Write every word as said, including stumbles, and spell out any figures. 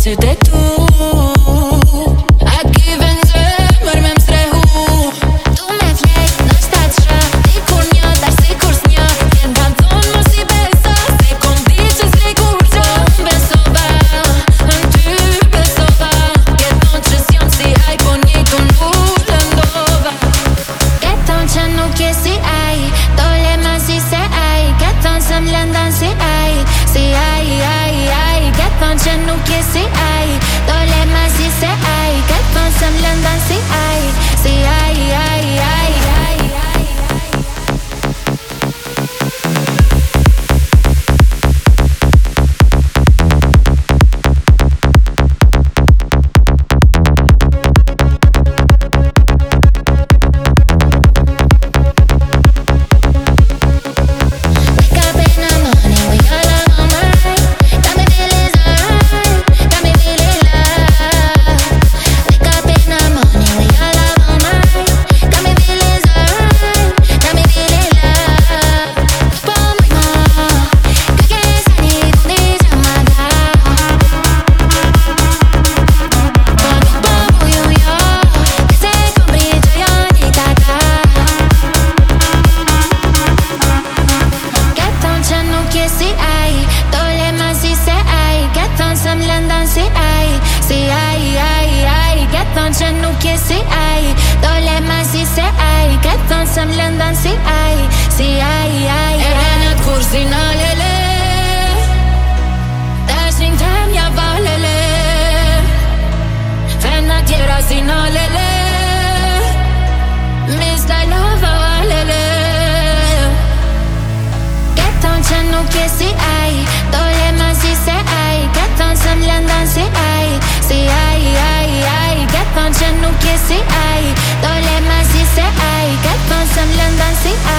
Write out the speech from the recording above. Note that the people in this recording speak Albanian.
si te tu. Aki vend zemër me mstrehu. Tu me flet, në shtat shë, dikur një, tash sikur s'një. Jem kanë thonë mos i beso, se kom di që s'li kur që. Besova, në ty besova. Keton që s'jom si aj, po njëjtun u lëndova. Keton që nuk je si aj, dole ma si se aj. Keton se m'lëndan si aj, si aj, aj, aj. Keton që nuk je si aj, dole ma si se aj. Keton se m'lëndan si aj, si aj, aj, aj, aj, aj. Si